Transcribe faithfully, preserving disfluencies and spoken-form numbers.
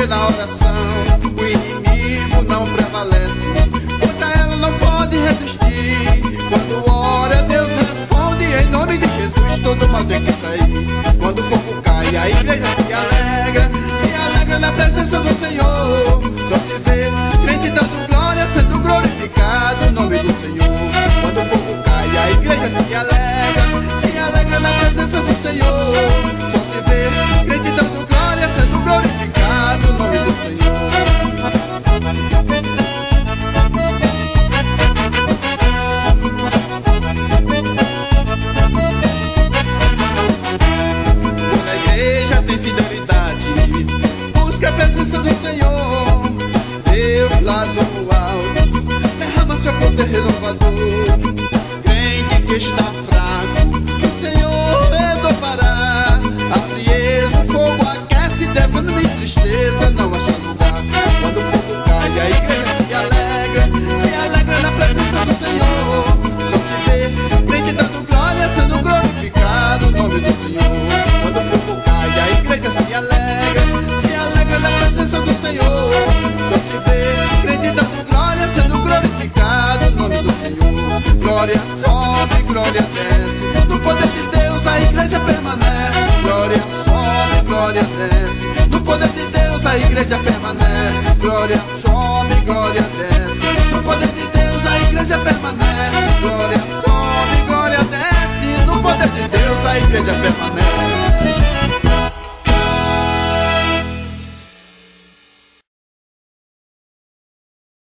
foi na oração, o inimigo não prevalece. Contra ela não pode resistir. Quando ora, Deus responde. Em nome de Jesus, todo mal tem que sair. Quando o fogo cai, a igreja se alegra. Se alegra na presença do Senhor. Só se vê crente dando glória, sendo glorificado o nome do Senhor. Quando o fogo cai, a igreja se alegra. Se alegra na presença do Senhor. Só se vê crente dando glória, sendo glorificado o nome do Senhor. Quando a igreja tem fidelidade, busca a presença do Senhor. Deus lá do alto derrama seu poder renovador. Crente que está fraco, o Senhor renovará. A frieza, o fogo aquece, desânimo e tristeza não acha lugar. Quando o fogo cai, a igreja se alegra. Se alegra na presença do Senhor. Só se vê crente dando glória, sendo glorificado o nome do Senhor. Quando o fogo cai, a igreja se alegra. Se alegra na presença do Senhor. Só se vê crente dando glória, sendo glorificado o nome do Senhor. Glória sobe, glória desce. No poder de Deus a igreja permanece. Glória sobe, glória desce. No poder de Deus a igreja permanece. Glória sobe, glória desce. No poder de Deus a igreja permanece. Glória sobe, glória desce. No poder de Deus a igreja permanece.